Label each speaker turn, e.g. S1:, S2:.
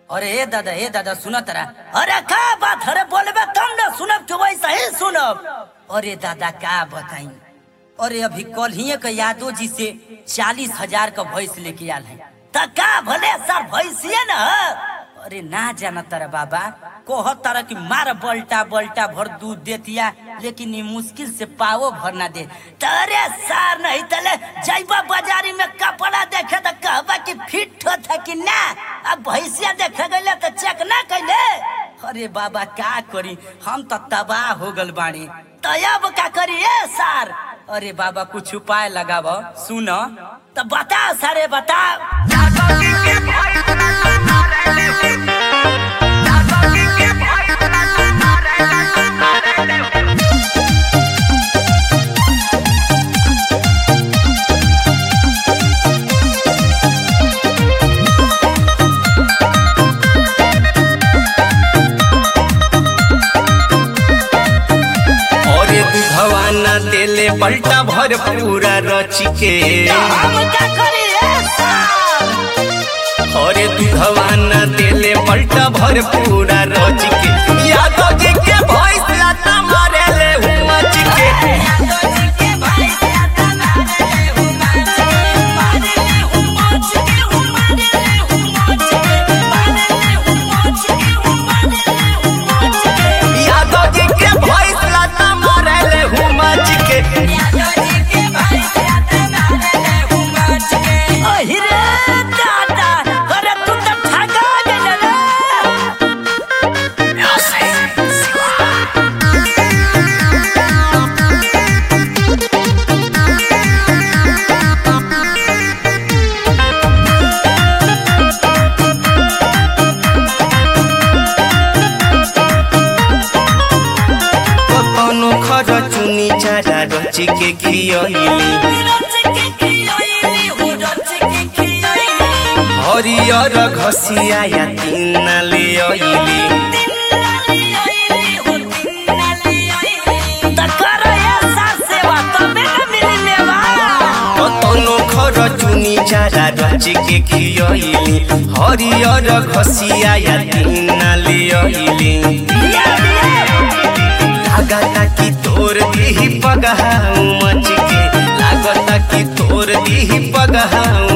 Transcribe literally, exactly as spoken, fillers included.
S1: अरे ए दादा ए दादा सुन तरा। अरे का बात अरे बोलबे तब न सुनब तो वैसा ही सुनब। अरे दादा का बताई। अरे अभी कल ही के यादव जी से चालीस हजार का भैंस लेके आल है त का भले सर भैंसिए न। अरे ना जाना तारा बाबा कोह तारा की मार बल्टा बल्टा भर दूध देतिया लेकिन ये मुश्किल से पावो भर ना दे। तरे सार नहीं तले जाइबा बाजारी में कपड़ा देखे तो कहबा कि फिट हो था कि ना। अब भैंसिया देखे गले तो चेक ना कैले। अरे बाबा का करी हम तो तबाह हो गल बानी। तब का करी ए सार। अरे बाबा कुछ उपाय लगाव सुन तो बता सारे बता।
S2: तेले पलटा भर पूरा रची के अरे दूधवाना तेले पलटा भर पूरा रची के यादव जी के भैंस लाता मारे ले उमच के। यादव जी के भैंस लाता मारे ले उमच के। चुनी चारा रची के खियली हरियर घसिया या तीन ले अइली कतनो खर चुनी चारा रची के खियली हरियर घसिया या तीन ले अइली लागता कि तोर दी पगहा मच के लागता कि तोर दी पगहा